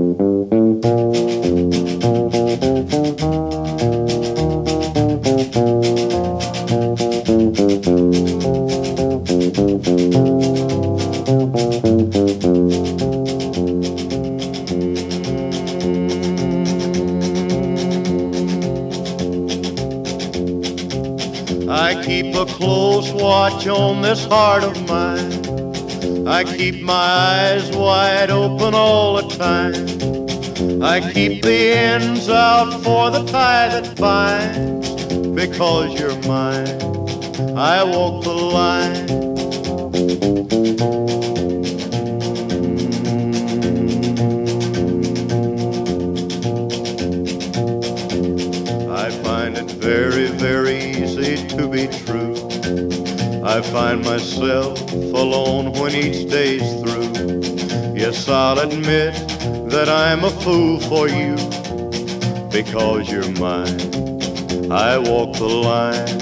I keep a close watch on this heart of mine. I keep my eyes wide open all the time. I keep the ends out for the tie that binds. Because you're mine, I walk the line. I find it very, very easy to be true. I find myself alone when each day's through. Yes, I'll admit that I'm a fool for you. Because you're mine, I walk the line.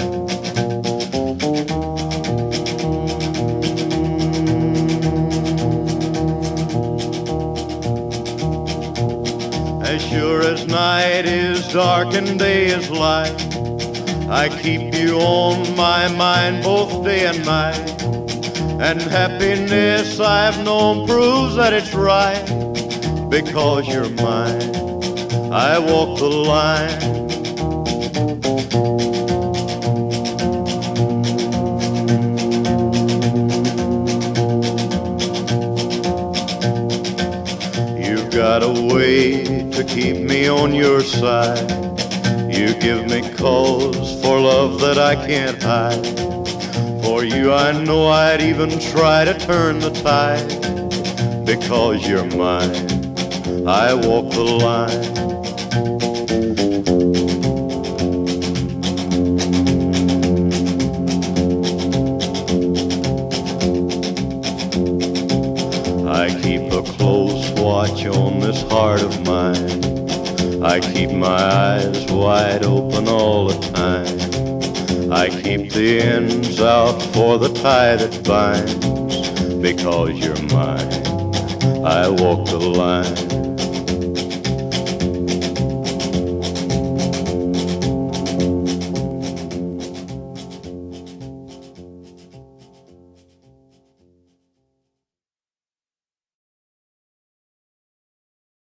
As sure as night is dark and day is light, I keep you on my mind both day and night. And happiness I've known proves that it's right. Because you're mine, I walk the line. You've got a way to keep me on your side. You give me cause for love that I can't hide. For you I know I'd even try to turn the tide. Because you're mine, I walk the line. I keep a close watch on this heart of mine. I keep my eyes wide open all the time. I keep the ends out for the tie that binds. Because you're mine, I walk the line.